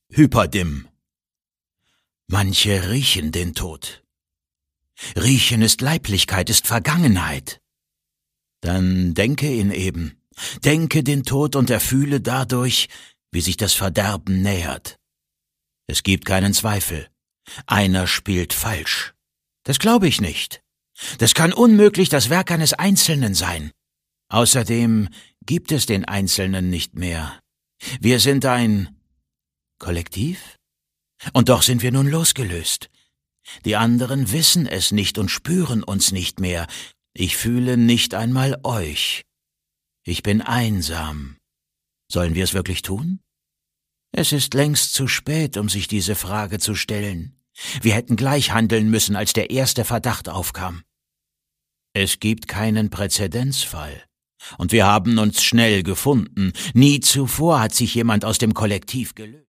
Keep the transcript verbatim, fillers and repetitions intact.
Hyperdim. Manche riechen den Tod. Riechen ist Leiblichkeit, ist Vergangenheit. Dann denke ihn eben. Denke den Tod und erfühle dadurch, wie sich das Verderben nähert. Es gibt keinen Zweifel. Einer spielt falsch. Das glaube ich nicht. Das kann unmöglich das Werk eines Einzelnen sein. Außerdem gibt es den Einzelnen nicht mehr. Wir sind ein Kollektiv? Und doch sind wir nun losgelöst. Die anderen wissen es nicht und spüren uns nicht mehr. Ich fühle nicht einmal euch. Ich bin einsam. Sollen wir es wirklich tun? Es ist längst zu spät, um sich diese Frage zu stellen. Wir hätten gleich handeln müssen, als der erste Verdacht aufkam. Es gibt keinen Präzedenzfall. Und wir haben uns schnell gefunden. Nie zuvor hat sich jemand aus dem Kollektiv gelöst.